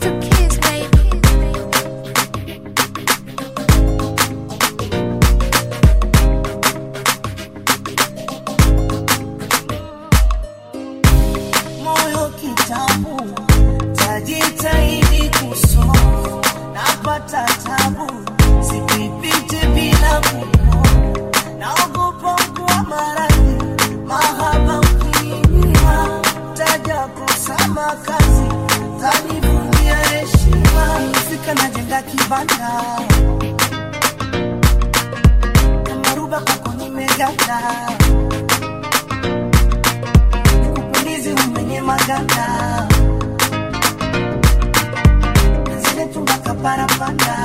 to kiss, baby. Moyo kitabu tajitahidi kusoma, napata tabu sipipite bila kuona, naogopa kwa maradhi mahaba ukiniwa, taja kusama kazi tanivunjia heshima, fika najenga kibanda kama ruba kwako nimeganda, maganda zile tumbaka parapanda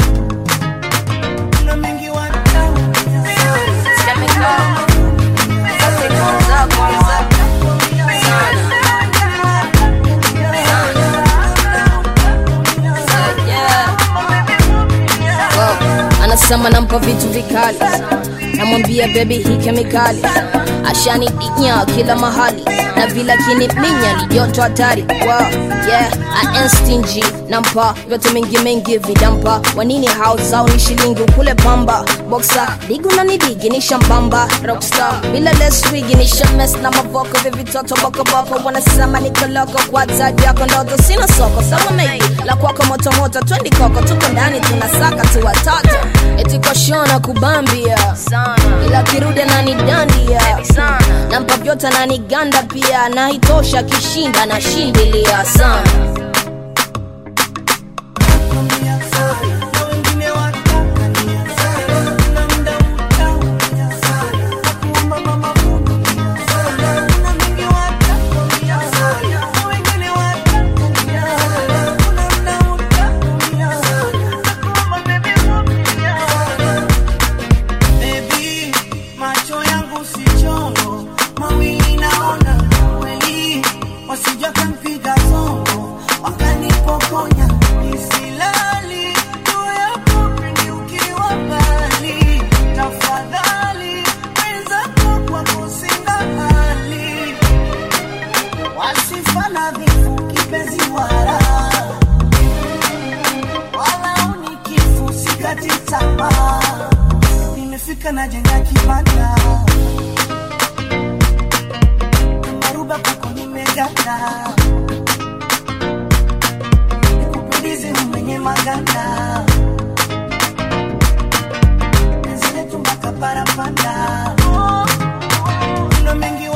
kuna mengi wanao anasema nampa vitu vikali, namwambia baby hii kemikali, ashani dinya kila mahali, na vila kini minya ni joto hatari. Wow, yeah, I ain't stingy, nampa vyote mengi vidampa, wanini house zao ni shilingi kule pamba, boxer digu na nidigi ni shambamba, rockstar bila less wig ni shames na mavoko vivi toto boko wanasema niko loko kwa taji yako ndoto sina soko, sama maybe la kwako moto twendi koko tuko ndani tunasaka tu watoto, eti kwa shona kubambia sana, ila kirude na nidandia sana, nampa vyote na niganda pia, na hitosha kishinda na shindilia sana. Wasijakampiga zongo wakanipokonya isilali tuyapo pindi ukiwa mbali, tafadhali wenzako kwa kusinga hali wasifana vifu kipenzi wala wala unikifu sikati tamaa, nimefika na jenga kibanda maruba kuko nimeganda, nikupulizi mwenye maganda zile tumbaka parapanda kuna mengi